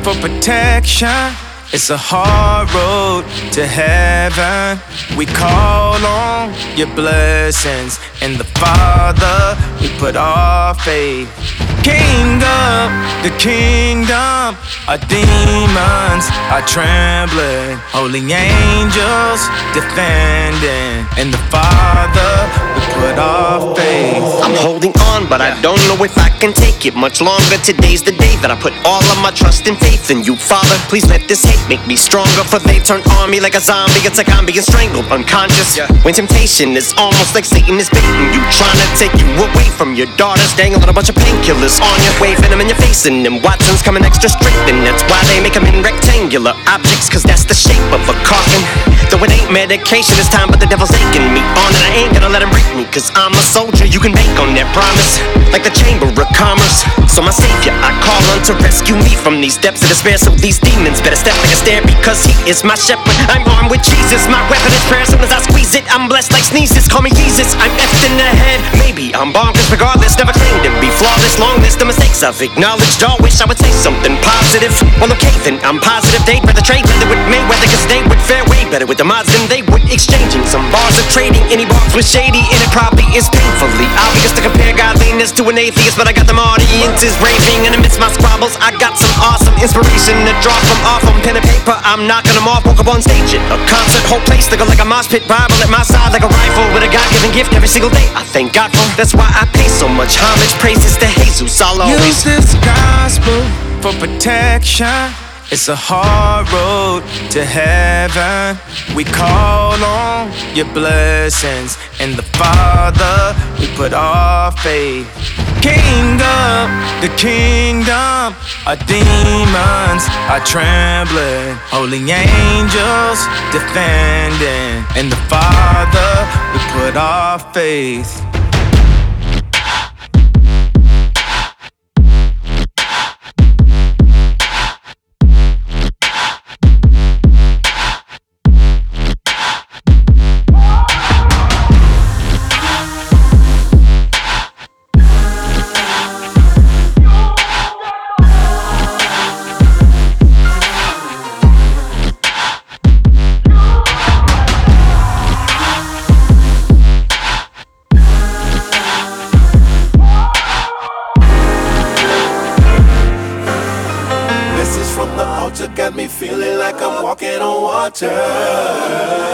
for protection. It's a hard road to heaven. We call on your blessings. In the Father, we put our faith. King of the kingdom, our demons are trembling. Holy angels defending. In the Father, we put our faith. I'm holding on, but I don't know if I can take it much longer. Today's the day that I put all of my trust and faith in you, Father. Please let this hate make me stronger, for they turn on me like a zombie. It's like I'm being strangled, unconscious. When temptation is almost like Satan is baiting you, trying to take you away from your daughters, dangling a bunch of painkillers on you, waving them in your face, and them Watsons coming extra straight, and that's why they make them in rectangular objects, cause that's the shape of a coffin. Though it ain't medication this time, but the devil's aching me on, and I ain't gonna let him break me, cause I'm a soldier, you can bank on that promise, like the Chamber of Commerce. So my savior, I call on to rescue me from these depths of despair, so these demons better step like a stair, because he is my shepherd. I'm armed with Jesus, my weapon is prayer. As soon as I squeeze it, I'm blessed like sneezes. Call me Jesus, I'm effed in the head. Maybe I'm bonkers regardless, never claimed to be flawless. Long list of mistakes I've acknowledged, all wish I would say something positive. Well, okay then, I'm positive they'd rather trade leather with Mayweather, cause they would fare way better with the mods than they would exchanging some bars of trading. Any box was shady, and it probably is painfully obvious to compare godliness to an atheist, but I got them audiences raving, and amidst my squabbles I got some awesome inspiration to draw from off on pen and paper. I'm knocking them off, woke up on stage at a concert, whole place looking like a mosh pit, Bible at my side like a rifle with a God-given gift every single day I thank God for. That's why I pay so much homage, praises to Jesus. I'll always use this gospel for protection. It's a hard road to heaven. We call on your blessings. In the Father, we put our faith. King of the kingdom, our demons are trembling. Holy angels defending. In the Father, we put our faith. Got me feeling like I'm walking on water.